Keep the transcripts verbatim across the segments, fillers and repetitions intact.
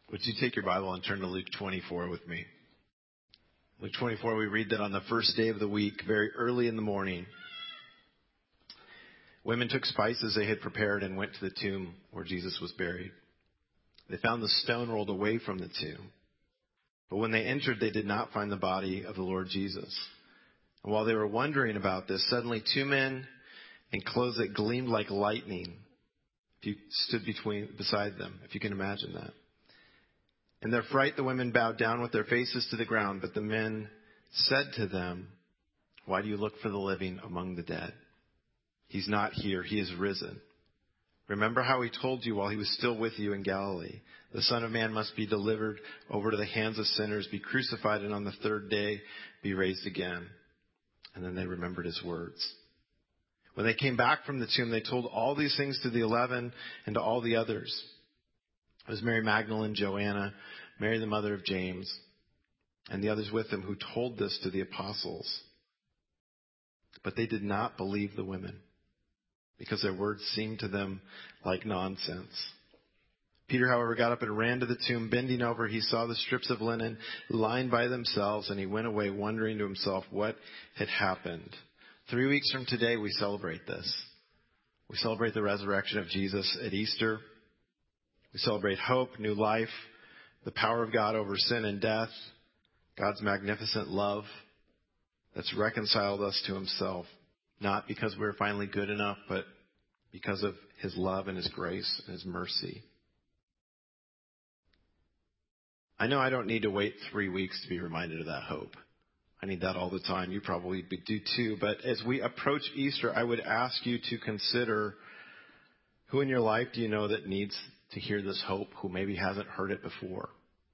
Would you take your Bible and turn to Luke twenty-four with me? Luke twenty-four, we read that on the first day of the week, very early in the morning, women took spices they had prepared and went to the tomb where Jesus was buried. They found the stone rolled away from the tomb. But when they entered, they did not find the body of the Lord Jesus. And while they were wondering about this, suddenly two men in clothes that gleamed like lightning stood between beside them, if you can imagine that. In their fright, the women bowed down with their faces to the ground, but the men said to them, "Why do you look for the living among the dead? He's not here. He is risen. Remember how he told you while he was still with you in Galilee. The Son of Man must be delivered over to the hands of sinners, be crucified, and on the third day be raised again." And then they remembered his words. When they came back from the tomb, they told all these things to the eleven and to all the others. It was Mary Magdalene, Joanna, Mary the mother of James, and the others with them who told this to the apostles. But they did not believe the women, because their words seemed to them like nonsense. Peter, however, got up and ran to the tomb. Bending over, he saw the strips of linen lying by themselves, and he went away wondering to himself what had happened. Three weeks from today, we celebrate this. We celebrate the resurrection of Jesus at Easter. We celebrate hope, new life, the power of God over sin and death, God's magnificent love that's reconciled us to himself, not because we're finally good enough, but because of his love and his grace and his mercy. I know I don't need to wait three weeks to be reminded of that hope. I need that all the time. You probably do too. But as we approach Easter, I would ask you to consider who in your life do you know that needs to hear this hope, who maybe hasn't heard it before?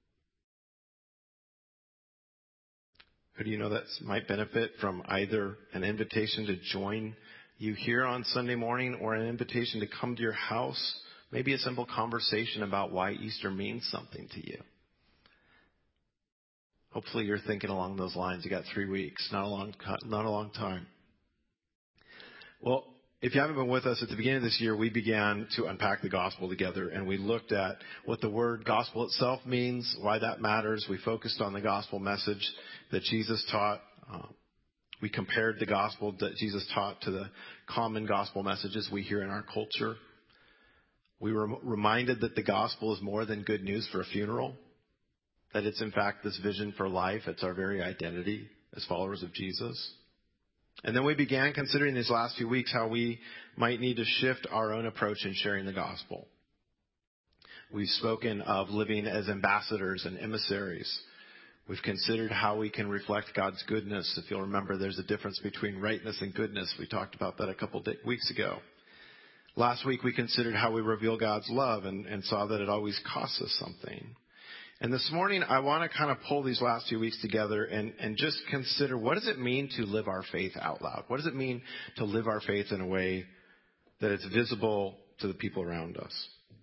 Who do you know that might benefit from either an invitation to join you here on Sunday morning or an invitation to come to your house? Maybe a simple conversation about why Easter means something to you. Hopefully you're thinking along those lines. You got three weeks, not a long, not a long time. Well, if you haven't been with us, at the beginning of this year, we began to unpack the gospel together, and we looked at what the word gospel itself means, why that matters. We focused on the gospel message that Jesus taught. Uh, we compared the gospel that Jesus taught to the common gospel messages we hear in our culture. We were reminded that the gospel is more than good news for a funeral, that it's in fact this vision for life. It's our very identity as followers of Jesus. And then we began considering these last few weeks how we might need to shift our own approach in sharing the gospel. We've spoken of living as ambassadors and emissaries. We've considered how we can reflect God's goodness. If you'll remember, there's a difference between rightness and goodness. We talked about that a couple of weeks ago. Last week, we considered how we reveal God's love and, and saw that it always costs us something. And this morning, I want to kind of pull these last few weeks together and, and just consider, what does it mean to live our faith out loud? What does it mean to live our faith in a way that it's visible to the people around us?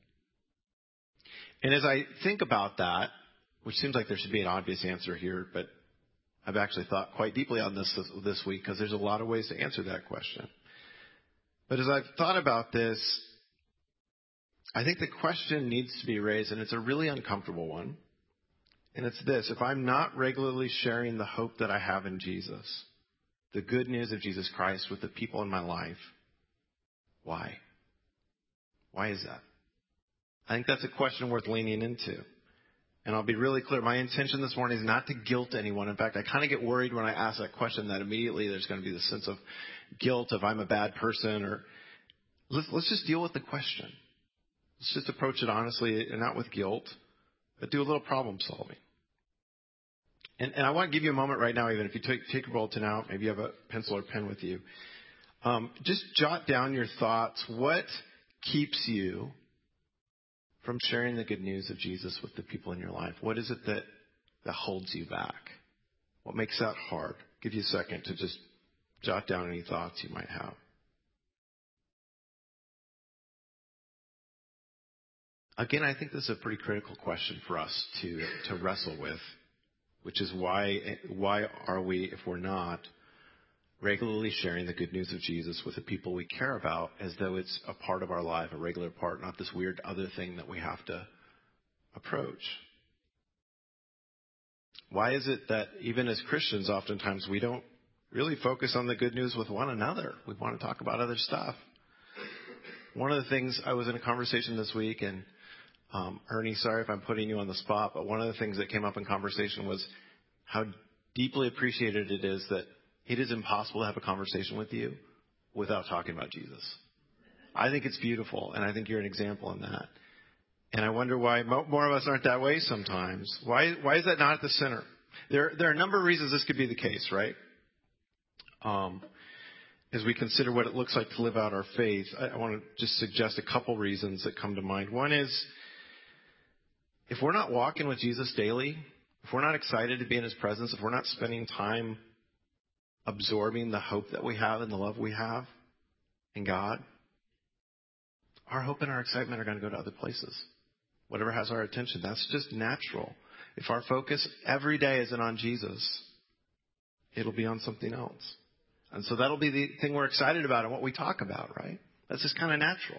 And as I think about that, which seems like there should be an obvious answer here, but I've actually thought quite deeply on this this week because there's a lot of ways to answer that question. But as I've thought about this, I think the question needs to be raised, and it's a really uncomfortable one. And it's this: if I'm not regularly sharing the hope that I have in Jesus, the good news of Jesus Christ with the people in my life, why? Why is that? I think that's a question worth leaning into. And I'll be really clear. My intention this morning is not to guilt anyone. In fact, I kind of get worried when I ask that question that immediately there's going to be this sense of guilt if I'm a bad person. Or let's, let's just deal with the question. Let's just approach it honestly and not with guilt, but do a little problem solving. And, and I want to give you a moment right now, even if you take, take your bulletin out, maybe you have a pencil or pen with you. Um, just jot down your thoughts. What keeps you from sharing the good news of Jesus with the people in your life? What is it that, that holds you back? What makes that hard? I'll give you a second to just jot down any thoughts you might have. Again, I think this is a pretty critical question for us to, to wrestle with, which is why, why are we, if we're not, regularly sharing the good news of Jesus with the people we care about as though it's a part of our life, a regular part, not this weird other thing that we have to approach? Why is it that even as Christians, oftentimes we don't really focus on the good news with one another? We want to talk about other stuff. One of the things, I was in a conversation this week, and um, Ernie, sorry if I'm putting you on the spot, but one of the things that came up in conversation was how deeply appreciated it is that it is impossible to have a conversation with you without talking about Jesus. I think it's beautiful, and I think you're an example in that. And I wonder why more of us aren't that way sometimes. Why why is that not at the center? There, there are a number of reasons this could be the case, right? Um, as we consider what it looks like to live out our faith, I, I want to just suggest a couple reasons that come to mind. One is, if we're not walking with Jesus daily, if we're not excited to be in his presence, if we're not spending time absorbing the hope that we have and the love we have in God, our hope and our excitement are going to go to other places. Whatever has our attention, that's just natural. If our focus every day isn't on Jesus, it'll be on something else. And so that'll be the thing we're excited about and what we talk about, right? That's just kind of natural.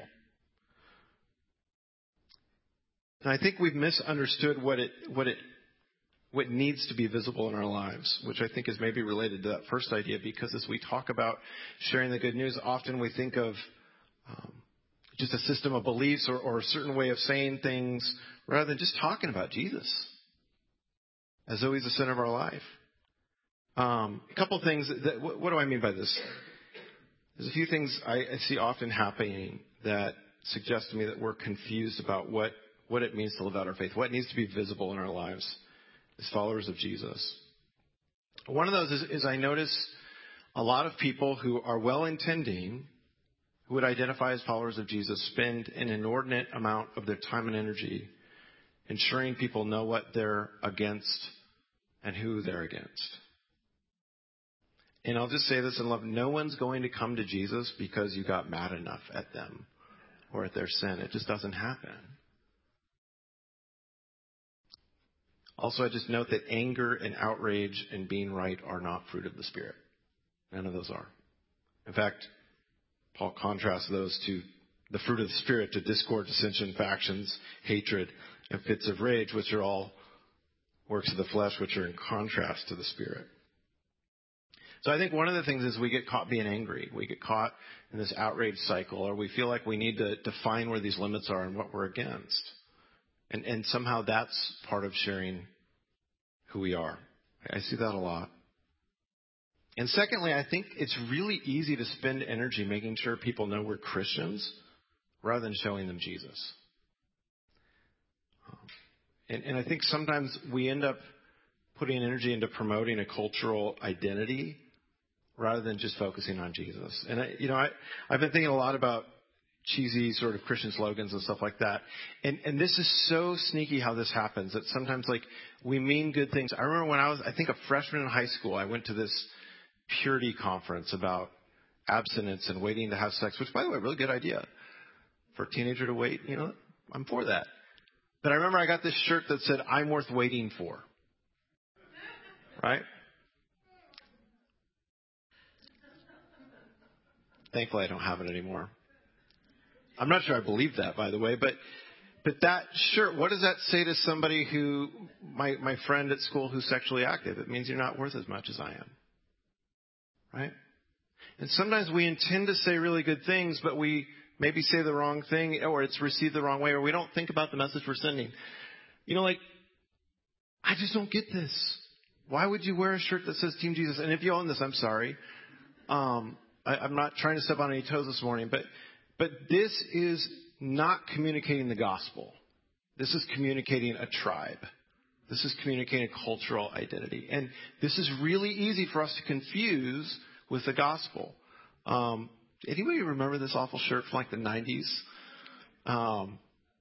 And I think we've misunderstood what it what it what needs to be visible in our lives, which I think is maybe related to that first idea, because as we talk about sharing the good news, often we think of um, just a system of beliefs or, or a certain way of saying things rather than just talking about Jesus as though he's the center of our life. Um, a couple of things. That, what, what do I mean by this? There's a few things I, I see often happening that suggest to me that we're confused about what, what it means to live out our faith, what needs to be visible in our lives as followers of Jesus. One of those is, is I notice a lot of people who are well-intending, who would identify as followers of Jesus, spend an inordinate amount of their time and energy ensuring people know what they're against and who they're against. And I'll just say this in love. No one's going to come to Jesus because you got mad enough at them or at their sin. It just doesn't happen. Also, I just note that anger and outrage and being right are not fruit of the Spirit. None of those are. In fact, Paul contrasts those to the fruit of the Spirit to discord, dissension, factions, hatred, and fits of rage, which are all works of the flesh, which are in contrast to the Spirit. So I think one of the things is we get caught being angry. We get caught in this outrage cycle, or we feel like we need to define where these limits are and what we're against. And, and somehow that's part of sharing who we are. I see that a lot. And secondly, I think it's really easy to spend energy making sure people know we're Christians rather than showing them Jesus. And, and I think sometimes we end up putting energy into promoting a cultural identity rather than just focusing on Jesus. And, I, you know, I, I've been thinking a lot about cheesy sort of Christian slogans and stuff like that. And, and this is so sneaky how this happens, that sometimes, like, we mean good things. I remember when I was, I think, a freshman in high school, I went to this purity conference about abstinence and waiting to have sex, which, by the way, really good idea for a teenager to wait. You know, I'm for that. But I remember I got this shirt that said, "I'm worth waiting for." Right? Thankfully, I don't have it anymore. I'm not sure I believe that, by the way, but but that shirt, what does that say to somebody who, my, my friend at school who's sexually active? It means you're not worth as much as I am. Right? And sometimes we intend to say really good things, but we maybe say the wrong thing, or it's received the wrong way, or we don't think about the message we're sending. You know, like, I just don't get this. Why would you wear a shirt that says Team Jesus? And if you own this, I'm sorry. Um, I, I'm not trying to step on any toes this morning, but but this is not communicating the gospel. This is communicating a tribe. This is communicating a cultural identity. And this is really easy for us to confuse with the gospel. Um, anybody remember this awful shirt from like the nineties? Um,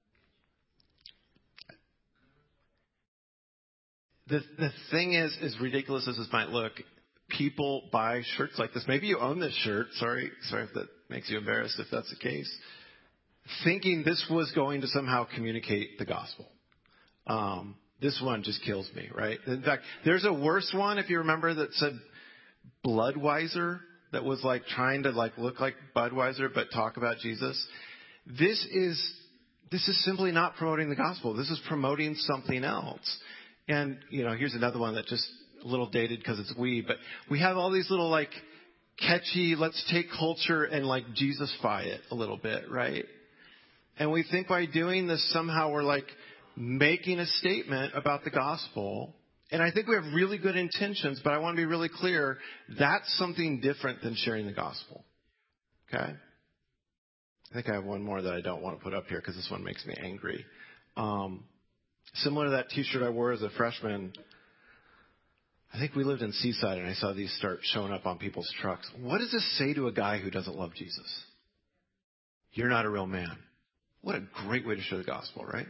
the the thing is, as ridiculous as this might look, people buy shirts like this. Maybe you own this shirt. Sorry, sorry if that makes you embarrassed if that's the case. Thinking this was going to somehow communicate the gospel. Um, this one just kills me, right? In fact, there's a worse one, if you remember, that said Bloodweiser, that was like trying to like look like Budweiser but talk about Jesus. This is this is simply not promoting the gospel. This is promoting something else. And, you know, here's another one that just a little dated because it's we, but we have all these little like catchy, let's take culture and like Jesus-fy it a little bit, right? And we think by doing this, somehow we're like making a statement about the gospel. And I think we have really good intentions, but I want to be really clear. That's something different than sharing the gospel. Okay? I think I have one more that I don't want to put up here because this one makes me angry. Um, similar to that t-shirt I wore as a freshman, I think we lived in Seaside and I saw these start showing up on people's trucks. What does this say to a guy who doesn't love Jesus? You're not a real man. What a great way to share the gospel, right?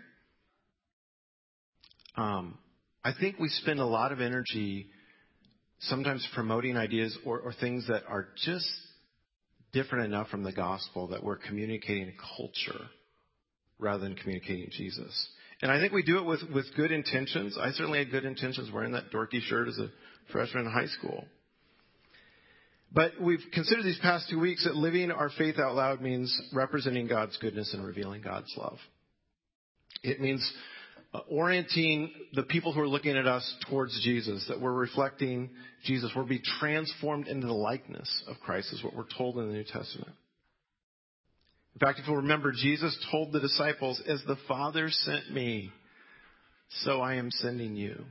Um, I think we spend a lot of energy sometimes promoting ideas or, or things that are just different enough from the gospel that we're communicating culture rather than communicating Jesus. And I think we do it with, with good intentions. I certainly had good intentions wearing that dorky shirt as a freshman in high school. But we've considered these past two weeks that living our faith out loud means representing God's goodness and revealing God's love. It means uh, orienting the people who are looking at us towards Jesus, that we're reflecting Jesus. We'll be transformed into the likeness of Christ, is what we're told in the New Testament. In fact, if you'll remember, Jesus told the disciples, as the Father sent me, so I am sending you.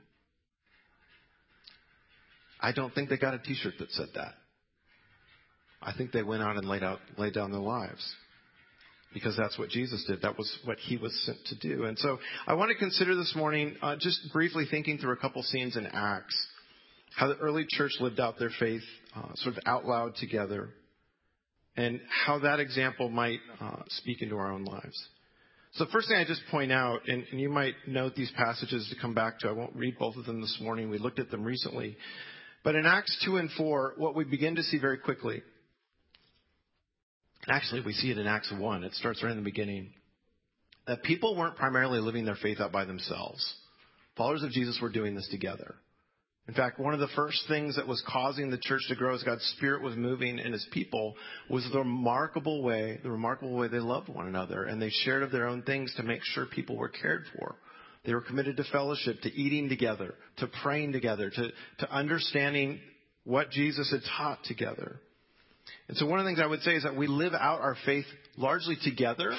I don't think they got a t-shirt that said that. I think they went out and laid out, laid down their lives. Because that's what Jesus did. That was what he was sent to do. And so I want to consider this morning, uh, just briefly thinking through a couple scenes in Acts, how the early church lived out their faith uh, sort of out loud together, and how that example might uh, speak into our own lives. So first thing I just point out, and, and you might note these passages to come back to. I won't read both of them this morning. We looked at them recently. But in Acts two and four, what we begin to see very quickly, actually we see it in Acts one. It starts right in the beginning. That people weren't primarily living their faith out by themselves. Followers of Jesus were doing this together. In fact, one of the first things that was causing the church to grow as God's Spirit was moving in his people was the remarkable way, the remarkable way they loved one another, and they shared of their own things to make sure people were cared for. They were committed to fellowship, to eating together, to praying together, to, to understanding what Jesus had taught together. And so one of the things I would say is that we live out our faith largely together.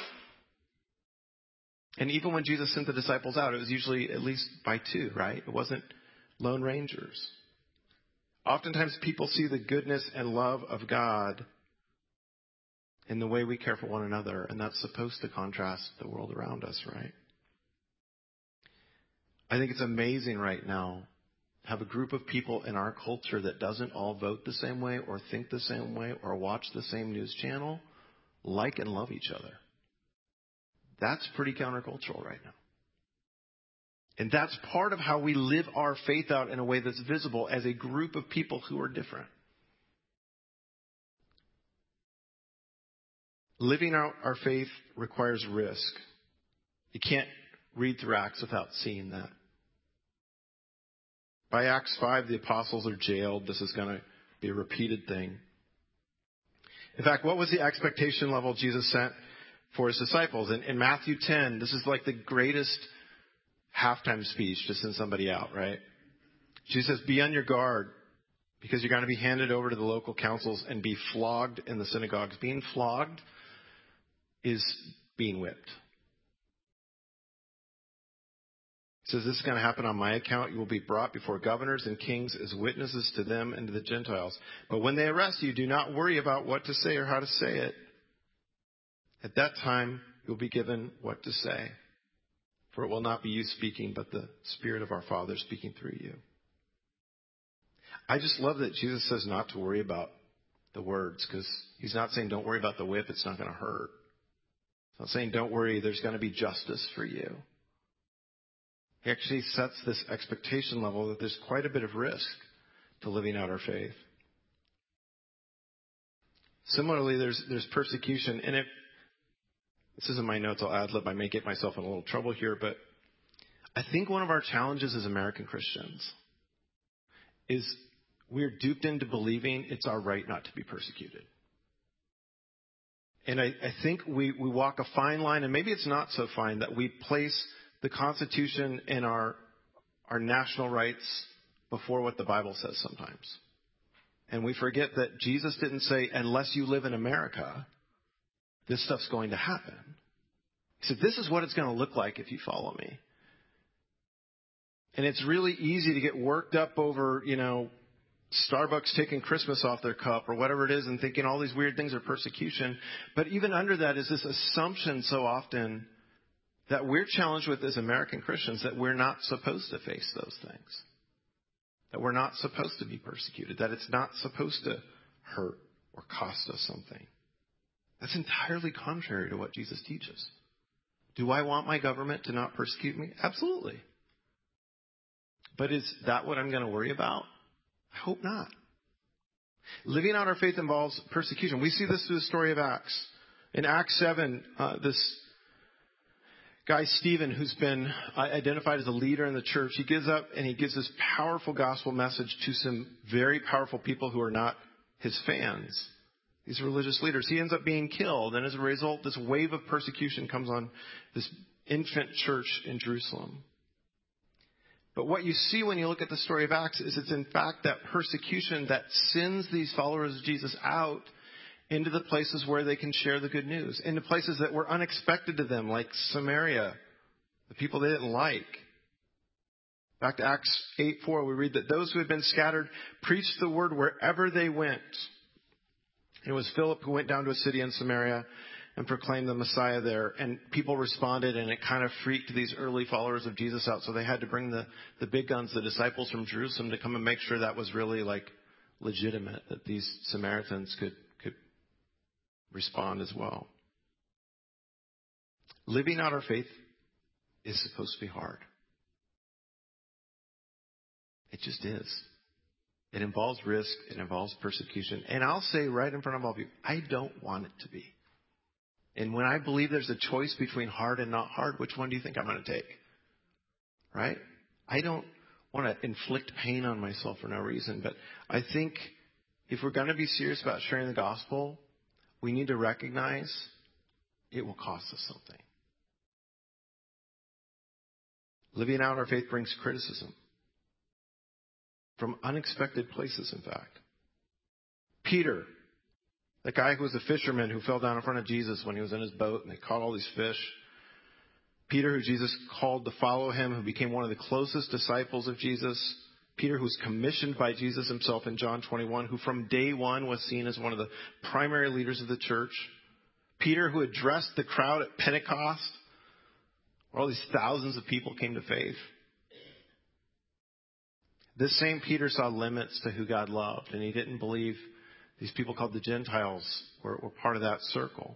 And even when Jesus sent the disciples out, it was usually at least by two, right? It wasn't Lone Rangers. Oftentimes people see the goodness and love of God in the way we care for one another, and that's supposed to contrast the world around us, right? I think it's amazing right now to have a group of people in our culture that doesn't all vote the same way or think the same way or watch the same news channel, like and love each other. That's pretty countercultural right now. And that's part of how we live our faith out in a way that's visible as a group of people who are different. Living out our faith requires risk. You can't read through Acts without seeing that. By Acts five, the apostles are jailed. This is going to be a repeated thing. In fact, what was the expectation level Jesus set for his disciples? In, in Matthew ten, this is like the greatest halftime speech to send somebody out, right? Jesus says, be on your guard because you're going to be handed over to the local councils and be flogged in the synagogues. Being flogged is being whipped. He says, this is going to happen on my account. You will be brought before governors and kings as witnesses to them and to the Gentiles. But when they arrest you, do not worry about what to say or how to say it. At that time, you'll be given what to say. For it will not be you speaking, but the Spirit of our Father speaking through you. I just love that Jesus says not to worry about the words, because he's not saying don't worry about the whip, it's not going to hurt. He's not saying don't worry, there's going to be justice for you. He actually sets this expectation level that there's quite a bit of risk to living out our faith. Similarly, there's there's persecution, and it This isn't my notes, I'll ad-lib. I may get myself in a little trouble here, but I think one of our challenges as American Christians is we're duped into believing it's our right not to be persecuted. And I, I think we, we walk a fine line, and maybe it's not so fine, that we place the Constitution and our, our national rights before what the Bible says sometimes. And we forget that Jesus didn't say, unless you live in America, this stuff's going to happen. He said, this is what it's going to look like if you follow me. And it's really easy to get worked up over, you know, Starbucks taking Christmas off their cup or whatever it is and thinking all these weird things are persecution. But even under that is this assumption so often that we're challenged with as American Christians that we're not supposed to face those things. That we're not supposed to be persecuted. That it's not supposed to hurt or cost us something. That's entirely contrary to what Jesus teaches. Do I want my government to not persecute me? Absolutely. But is that what I'm going to worry about? I hope not. Living out our faith involves persecution. We see this through the story of Acts. In Acts seven, uh, this guy Stephen, who's been identified as a leader in the church, he gives up and he gives this powerful gospel message to some very powerful people who are not his fans. These religious leaders. He ends up being killed. And as a result, this wave of persecution comes on this infant church in Jerusalem. But what you see when you look at the story of Acts is it's in fact that persecution that sends these followers of Jesus out into the places where they can share the good news, into places that were unexpected to them, like Samaria, the people they didn't like. Back to Acts eight four, we read that those who had been scattered preached the word wherever they went. And it was Philip who went down to a city in Samaria and proclaimed the Messiah there. And people responded, and it kind of freaked these early followers of Jesus out. So they had to bring the, the big guns, the disciples from Jerusalem, to come and make sure that was really like legitimate, that these Samaritans could, could respond as well. Living out our faith is supposed to be hard. It just is. It involves risk. It involves persecution. And I'll say right in front of all of you, I don't want it to be. And when I believe there's a choice between hard and not hard, which one do you think I'm going to take? Right? I don't want to inflict pain on myself for no reason. But I think if we're going to be serious about sharing the gospel, we need to recognize it will cost us something. Living out our faith brings criticism. From unexpected places, in fact. Peter, the guy who was a fisherman who fell down in front of Jesus when he was in his boat and they caught all these fish. Peter, who Jesus called to follow him, who became one of the closest disciples of Jesus. Peter, who was commissioned by Jesus himself in John twenty-one, who from day one was seen as one of the primary leaders of the church. Peter, who addressed the crowd at Pentecost, where all these thousands of people came to faith. This same Peter saw limits to who God loved, and he didn't believe these people called the Gentiles were, were part of that circle.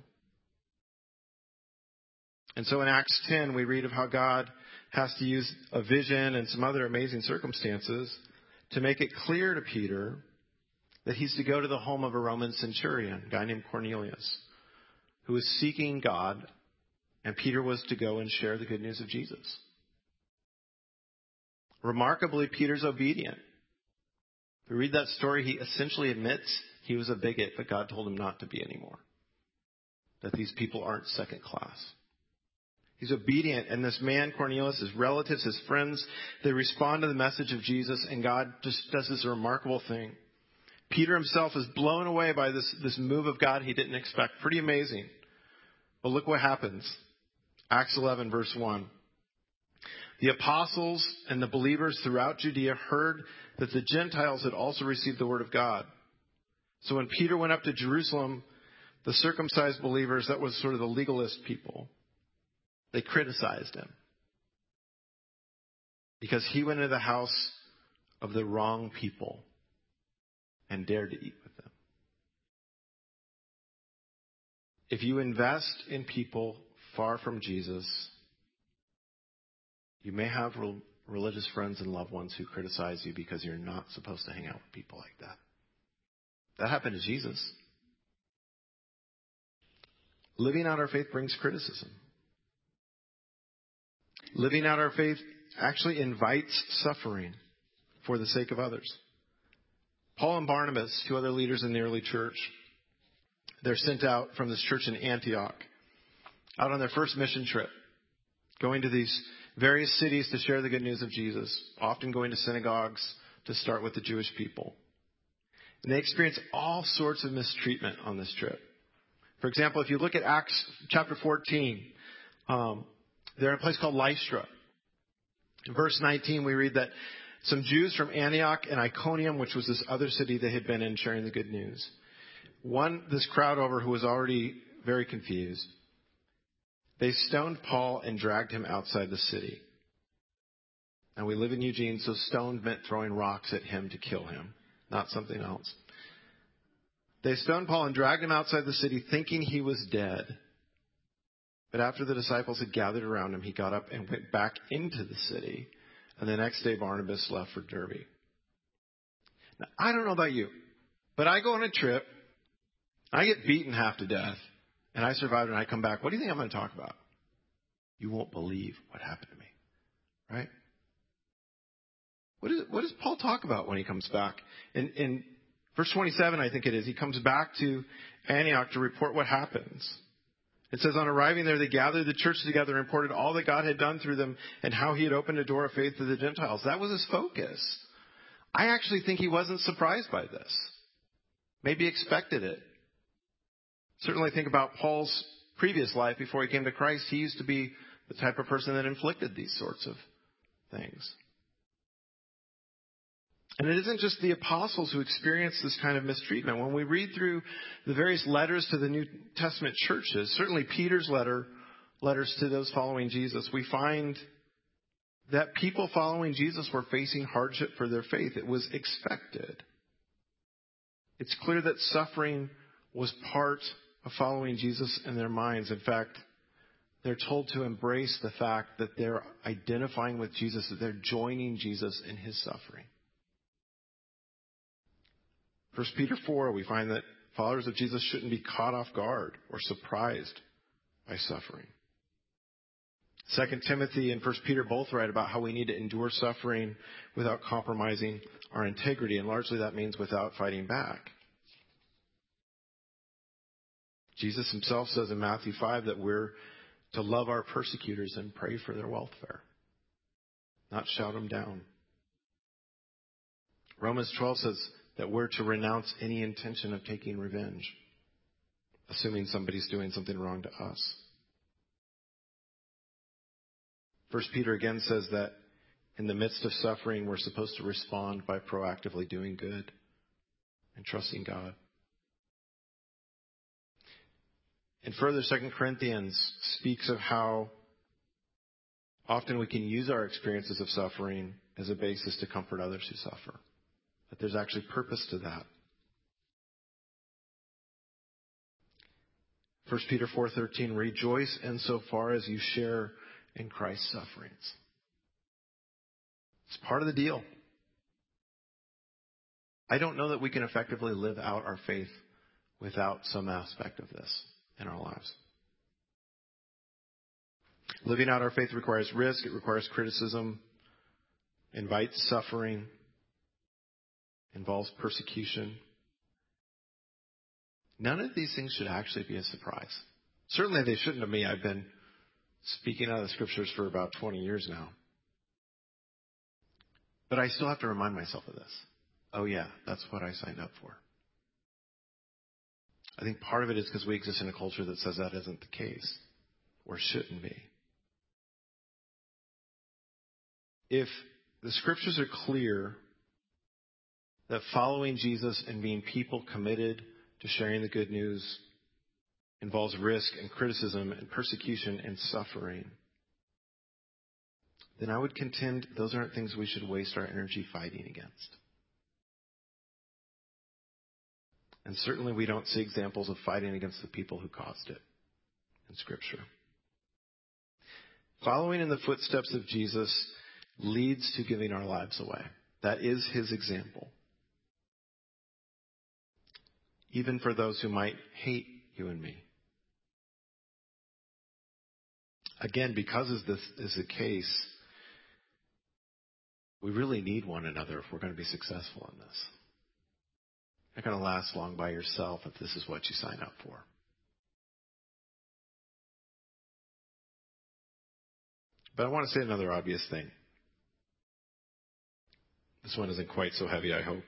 And so in Acts ten, we read of how God has to use a vision and some other amazing circumstances to make it clear to Peter that he's to go to the home of a Roman centurion, a guy named Cornelius, who was seeking God, and Peter was to go and share the good news of Jesus. Remarkably, Peter's obedient. We read that story, he essentially admits he was a bigot, but God told him not to be anymore. That these people aren't second class. He's obedient, and this man, Cornelius, his relatives, his friends, they respond to the message of Jesus, and God just does this remarkable thing. Peter himself is blown away by this, this move of God he didn't expect. Pretty amazing. But look what happens. Acts eleven, verse one. The apostles and the believers throughout Judea heard that the Gentiles had also received the word of God. So when Peter went up to Jerusalem, the circumcised believers, that was sort of the legalist people, they criticized him because he went into the house of the wrong people and dared to eat with them. If you invest in people far from Jesus, you may have re- religious friends and loved ones who criticize you because you're not supposed to hang out with people like that. That happened to Jesus. Living out our faith brings criticism. Living out our faith actually invites suffering for the sake of others. Paul and Barnabas, two other leaders in the early church, They're sent out from this church in Antioch, out on their first mission trip, going to these various cities to share the good news of Jesus, often going to synagogues to start with the Jewish people. And they experience all sorts of mistreatment on this trip. For example, if you look at Acts chapter fourteen, um, they're in a place called Lystra. In verse nineteen, we read that some Jews from Antioch and Iconium, which was this other city they had been in sharing the good news, won this crowd over who was already very confused. They stoned Paul and dragged him outside the city. And we live in Eugene, so stoned meant throwing rocks at him to kill him, not something else. They stoned Paul and dragged him outside the city, thinking he was dead. But after the disciples had gathered around him, he got up and went back into the city. And the next day, Barnabas left for Derbe. Now, I don't know about you, but I go on a trip, I get beaten half to death, and I survive and I come back. What do you think I'm going to talk about? You won't believe what happened to me, right? What, is, what does Paul talk about when he comes back? In, in verse twenty-seven, I think it is, he comes back to Antioch to report what happens. It says, on arriving there, they gathered the church together and reported all that God had done through them and how he had opened a door of faith to the Gentiles. That was his focus. I actually think he wasn't surprised by this. Maybe expected it. Certainly think about Paul's previous life before he came to Christ. He used to be the type of person that inflicted these sorts of things. And it isn't just the apostles who experience this kind of mistreatment. When we read through the various letters to the New Testament churches, certainly Peter's letter, letters to those following Jesus, we find that people following Jesus were facing hardship for their faith. It was expected. It's clear that suffering was part of following Jesus in their minds. In fact, they're told to embrace the fact that they're identifying with Jesus, that they're joining Jesus in his suffering. First Peter four, we find that followers of Jesus shouldn't be caught off guard or surprised by suffering. Second Timothy and First Peter both write about how we need to endure suffering without compromising our integrity, and largely that means without fighting back. Jesus himself says in Matthew five that we're to love our persecutors and pray for their welfare, not shout them down. Romans twelve says that we're to renounce any intention of taking revenge, assuming somebody's doing something wrong to us. First Peter again says that in the midst of suffering, we're supposed to respond by proactively doing good and trusting God. And further, Second Corinthians speaks of how often we can use our experiences of suffering as a basis to comfort others who suffer. That there's actually purpose to that. First Peter four thirteen, rejoice insofar as you share in Christ's sufferings. It's part of the deal. I don't know that we can effectively live out our faith without some aspect of this in our lives. Living out our faith requires risk. It requires criticism, invites suffering, involves persecution. None of these things should actually be a surprise. Certainly they shouldn't to me. I've been speaking out of the scriptures for about twenty years now. But I still have to remind myself of this. Oh yeah, that's what I signed up for. I think part of it is because we exist in a culture that says that isn't the case, or shouldn't be. If the scriptures are clear that following Jesus and being people committed to sharing the good news involves risk and criticism and persecution and suffering, then I would contend those aren't things we should waste our energy fighting against. And certainly we don't see examples of fighting against the people who caused it in Scripture. Following in the footsteps of Jesus leads to giving our lives away. That is his example. Even for those who might hate you and me. Again, because this is the case, we really need one another if we're going to be successful in this. not going to last long by yourself if this is what you sign up for. But I want to say another obvious thing. This one isn't quite so heavy, I hope.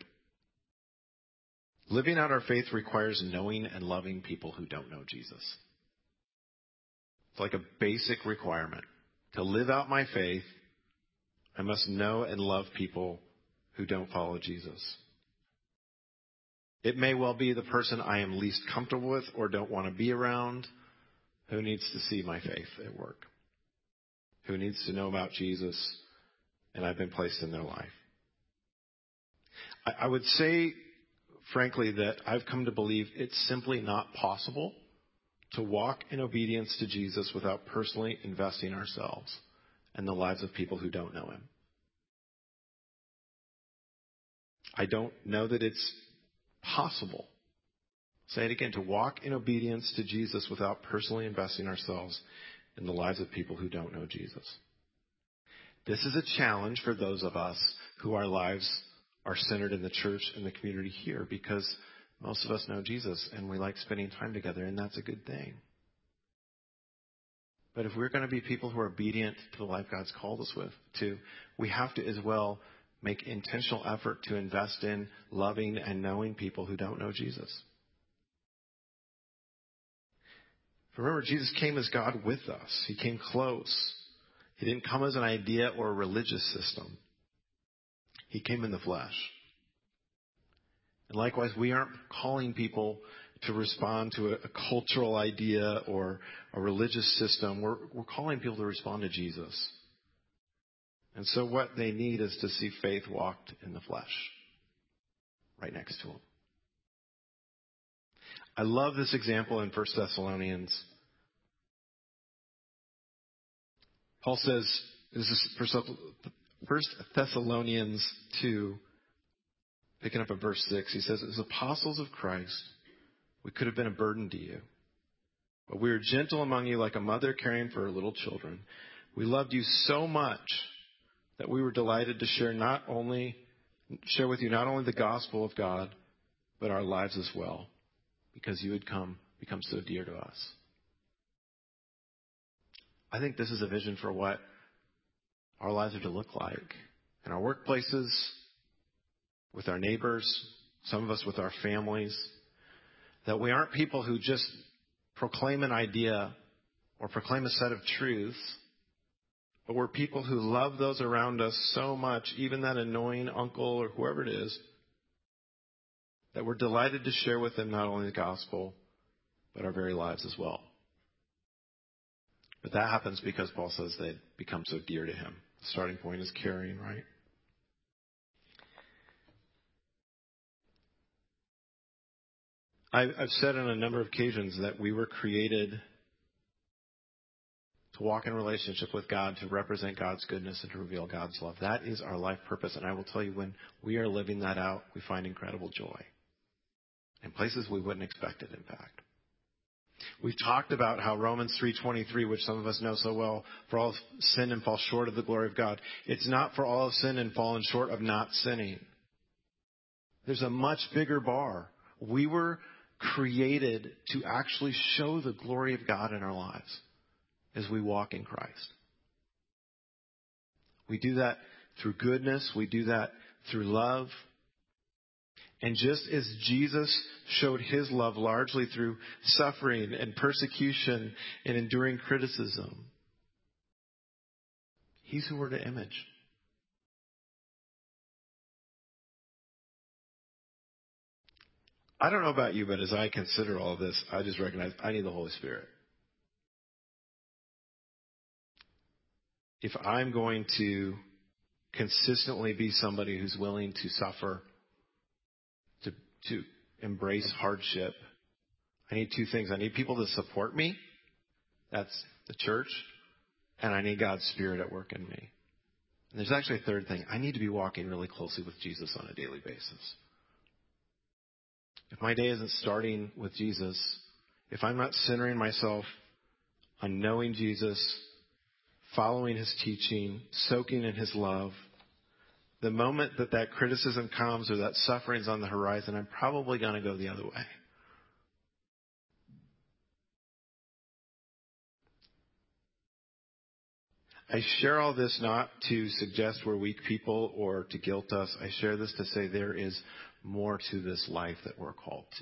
Living out our faith requires knowing and loving people who don't know Jesus. It's like a basic requirement. To live out my faith, I must know and love people who don't follow Jesus. It may well be the person I am least comfortable with or don't want to be around who needs to see my faith at work, who needs to know about Jesus, and I've been placed in their life. I, I would say, frankly, that I've come to believe it's simply not possible to walk in obedience to Jesus without personally investing ourselves in the lives of people who don't know him. I don't know that it's possible, say it again, to walk in obedience to Jesus without personally investing ourselves in the lives of people who don't know Jesus. This is a challenge for those of us who our lives are centered in the church and the community here, because most of us know Jesus and we like spending time together, and that's a good thing. But if we're going to be people who are obedient to the life God's called us with, to, we have to as well make intentional effort to invest in loving and knowing people who don't know Jesus. Remember, Jesus came as God with us. He came close. He didn't come as an idea or a religious system. He came in the flesh. And likewise, we aren't calling people to respond to a, a cultural idea or a religious system. We're, we're calling people to respond to Jesus. And so what they need is to see faith walked in the flesh, right next to them. I love this example in First Thessalonians. Paul says, this is First Thessalonians two, picking up at verse six. He says, as apostles of Christ, we could have been a burden to you. But we were gentle among you like a mother caring for her little children. We loved you so much that we were delighted to share not only share with you not only the gospel of God, but our lives as well, because you had come become so dear to us. I think this is a vision for what our lives are to look like in our workplaces, with our neighbors, some of us with our families, that we aren't people who just proclaim an idea or proclaim a set of truths, but we're people who love those around us so much, even that annoying uncle or whoever it is, that we're delighted to share with them not only the gospel, but our very lives as well. But that happens because Paul says they become so dear to him. The starting point is caring, right? I've said on a number of occasions that we were created to walk in relationship with God, to represent God's goodness and to reveal God's love. That is our life purpose. And I will tell you, when we are living that out, we find incredible joy in places we wouldn't expect it, in fact. We've talked about how Romans three twenty-three, which some of us know so well, for all have sinned and fall short of the glory of God. It's not for all have sinned and fallen short of not sinning. There's a much bigger bar. We were created to actually show the glory of God in our lives as we walk in Christ. We do that through goodness. We do that through love. And just as Jesus showed his love largely through suffering and persecution and enduring criticism, he's who we're to image. I don't know about you, but as I consider all of this, I just recognize I need the Holy Spirit. If I'm going to consistently be somebody who's willing to suffer, to, to embrace hardship, I need two things. I need people to support me. That's the church. And I need God's Spirit at work in me. And there's actually a third thing. I need to be walking really closely with Jesus on a daily basis. If my day isn't starting with Jesus, if I'm not centering myself on knowing Jesus, following his teaching, soaking in his love, the moment that that criticism comes or that suffering's on the horizon, I'm probably going to go the other way. I share all this not to suggest we're weak people or to guilt us. I share this to say there is more to this life that we're called to.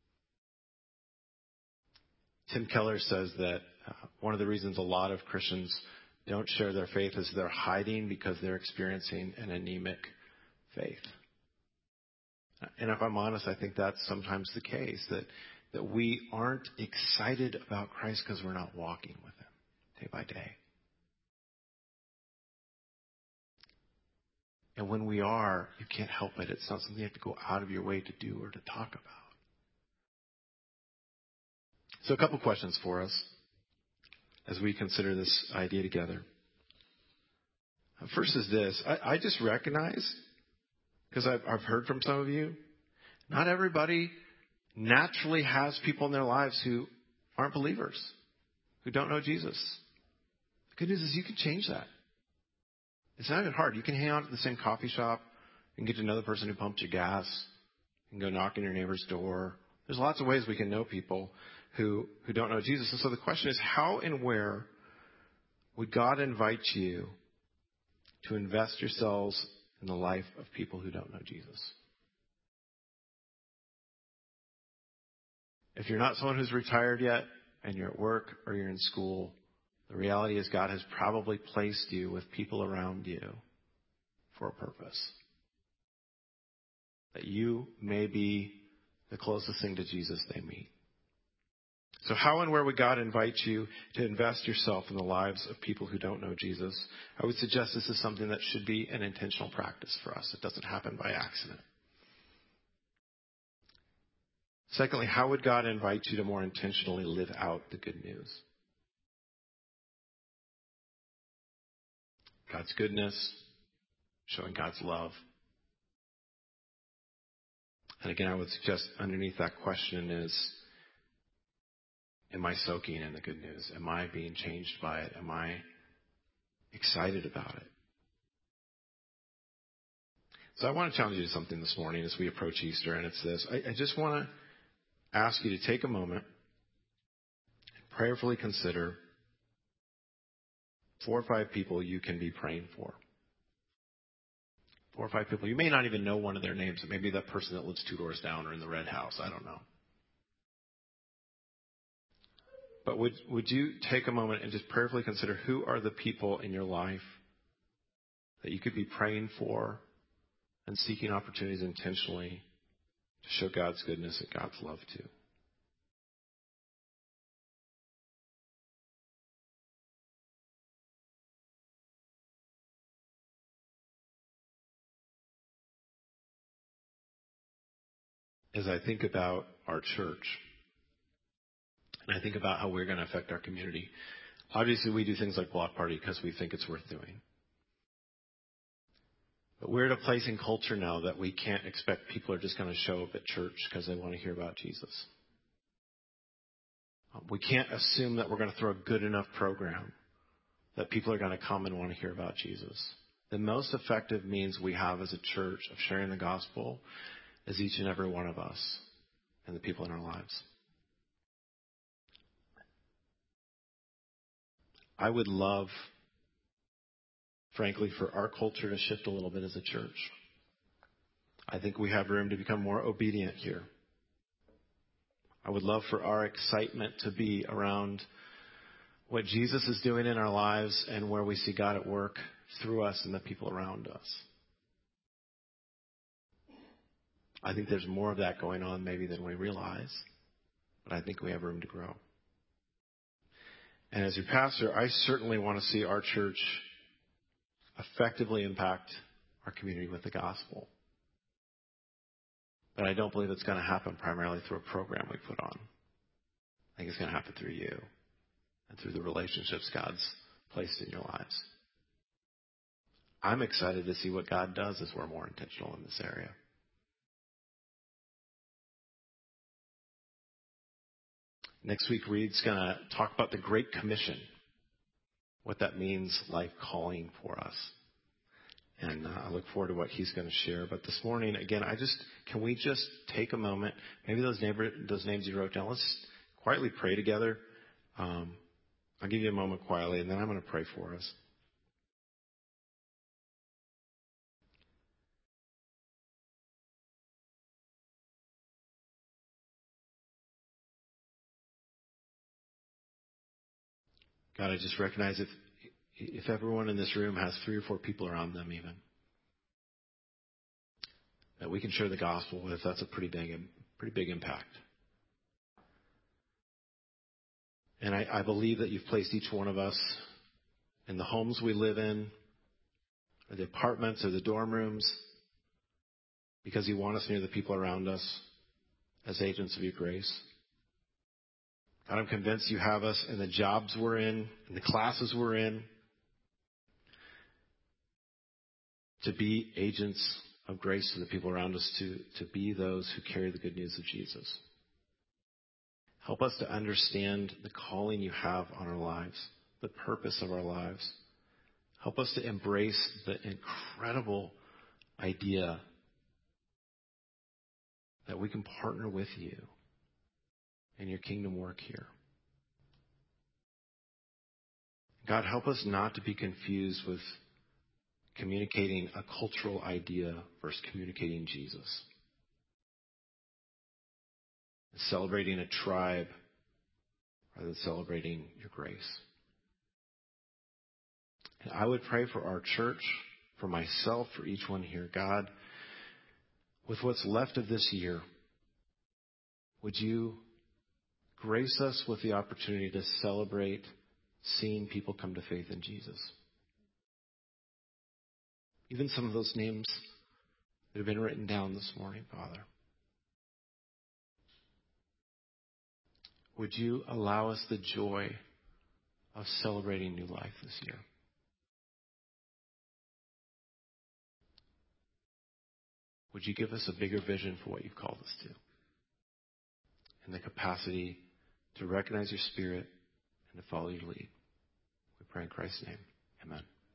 Tim Keller says that uh, one of the reasons a lot of Christians don't share their faith is they're hiding because they're experiencing an anemic faith. And if I'm honest, I think that's sometimes the case, that, that we aren't excited about Christ because we're not walking with him day by day. And when we are, you can't help it. It's not something you have to go out of your way to do or to talk about. So a couple questions for us as we consider this idea together. First is this. I, I just recognize, because I've, I've heard from some of you, not everybody naturally has people in their lives who aren't believers, who don't know Jesus. The good news is you can change that. It's not even hard. You can hang out at the same coffee shop and get to know the person who pumped your gas. You can go knock on your neighbor's door. There's lots of ways we can know people who, who don't know Jesus. And so the question is, how and where would God invite you to invest yourselves in the life of people who don't know Jesus? If you're not someone who's retired yet and you're at work or you're in school, the reality is God has probably placed you with people around you for a purpose. That you may be the closest thing to Jesus they meet. So how and where would God invite you to invest yourself in the lives of people who don't know Jesus? I would suggest this is something that should be an intentional practice for us. It doesn't happen by accident. Secondly, how would God invite you to more intentionally live out the good news? God's goodness, showing God's love. And again, I would suggest underneath that question is, am I soaking in the good news? Am I being changed by it? Am I excited about it? So I want to challenge you to something this morning as we approach Easter, and it's this. I, I just want to ask you to take a moment and prayerfully consider four or five people you can be praying for. Four or five people. You may not even know one of their names. It may be that person that lives two doors down or in the red house. I don't know. But would, would you take a moment and just prayerfully consider who are the people in your life that you could be praying for and seeking opportunities intentionally to show God's goodness and God's love to? As I think about our church, and I think about how we're going to affect our community, obviously we do things like Block Party because we think it's worth doing. But we're at a place in culture now that we can't expect people are just going to show up at church because they want to hear about Jesus. We can't assume that we're going to throw a good enough program that people are going to come and want to hear about Jesus. The most effective means we have as a church of sharing the gospel is each and every one of us and the people in our lives. I would love, frankly, for our culture to shift a little bit as a church. I think we have room to become more obedient here. I would love for our excitement to be around what Jesus is doing in our lives and where we see God at work through us and the people around us. I think there's more of that going on maybe than we realize, but I think we have room to grow. And as your pastor, I certainly want to see our church effectively impact our community with the gospel. But I don't believe it's going to happen primarily through a program we put on. I think it's going to happen through you and through the relationships God's placed in your lives. I'm excited to see what God does as we're more intentional in this area. Next week, Reed's going to talk about the Great Commission, what that means, life calling for us. And uh, I look forward to what he's going to share. But this morning, again, I just, can we just take a moment, maybe those neighbor, those names you wrote down, let's quietly pray together. Um, I'll give you a moment quietly, and then I'm going to pray for us. God, I just recognize if if everyone in this room has three or four people around them even, that we can share the gospel with, that's a pretty big, pretty big impact. And I, I believe that you've placed each one of us in the homes we live in, or the apartments, or the dorm rooms, because you want us near the people around us as agents of your grace. God, I'm convinced you have us in the jobs we're in, in the classes we're in, to be agents of grace to the people around us, to, to be those who carry the good news of Jesus. Help us to understand the calling you have on our lives, the purpose of our lives. Help us to embrace the incredible idea that we can partner with you in your kingdom work here. God, help us not to be confused with communicating a cultural idea versus communicating Jesus. Celebrating a tribe rather than celebrating your grace. And I would pray for our church, for myself, for each one here. God, with what's left of this year, would you grace us with the opportunity to celebrate seeing people come to faith in Jesus? Even some of those names that have been written down this morning, Father. Would you allow us the joy of celebrating new life this year? Would you give us a bigger vision for what you've called us to? And the capacity to recognize your Spirit and to follow your lead. We pray in Christ's name. Amen.